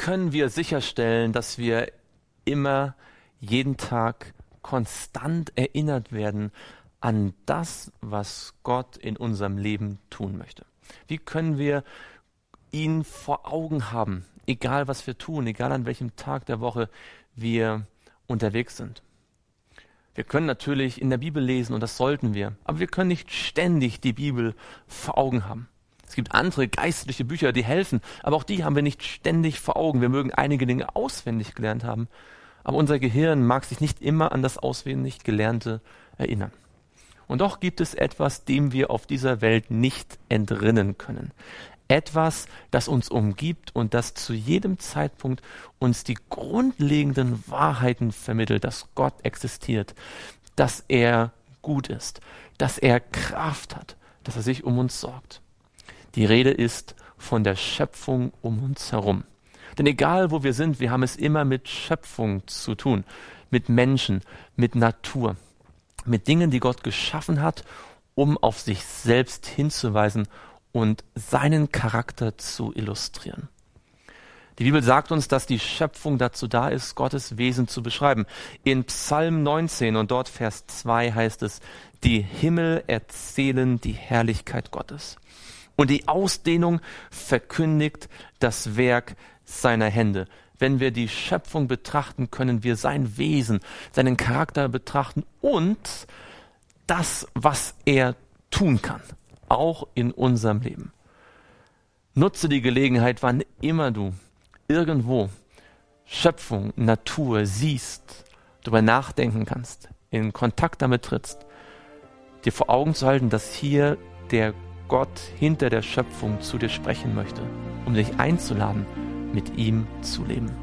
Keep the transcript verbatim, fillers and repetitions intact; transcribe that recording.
können wir sicherstellen, dass wir immer, jeden Tag konstant erinnert werden an das, was Gott in unserem Leben tun möchte? Wie können wir ihn vor Augen haben, egal was wir tun, egal an welchem Tag der Woche wir unterwegs sind? Wir können natürlich in der Bibel lesen und das sollten wir, aber wir können nicht ständig die Bibel vor Augen haben. Es gibt andere geistliche Bücher, die helfen, aber auch die haben wir nicht ständig vor Augen. Wir mögen einige Dinge auswendig gelernt haben, aber unser Gehirn mag sich nicht immer an das auswendig Gelernte erinnern. Und doch gibt es etwas, dem wir auf dieser Welt nicht entrinnen können. Etwas, das uns umgibt und das zu jedem Zeitpunkt uns die grundlegenden Wahrheiten vermittelt, dass Gott existiert, dass er gut ist, dass er Kraft hat, dass er sich um uns sorgt. Die Rede ist von der Schöpfung um uns herum. Denn egal wo wir sind, wir haben es immer mit Schöpfung zu tun, mit Menschen, mit Natur, mit Dingen, die Gott geschaffen hat, um auf sich selbst hinzuweisen und seinen Charakter zu illustrieren. Die Bibel sagt uns, dass die Schöpfung dazu da ist, Gottes Wesen zu beschreiben. In Psalm neunzehn und dort Vers zwei heißt es, die Himmel erzählen die Herrlichkeit Gottes. Und die Ausdehnung verkündigt das Werk seiner Hände. Wenn wir die Schöpfung betrachten, können wir sein Wesen, seinen Charakter betrachten und das, was er tun kann, auch in unserem Leben. Nutze die Gelegenheit, wann immer du irgendwo Schöpfung, Natur siehst, darüber nachdenken kannst, in Kontakt damit trittst, dir vor Augen zu halten, dass hier der Gott hinter der Schöpfung zu dir sprechen möchte, um dich einzuladen, mit ihm zu leben.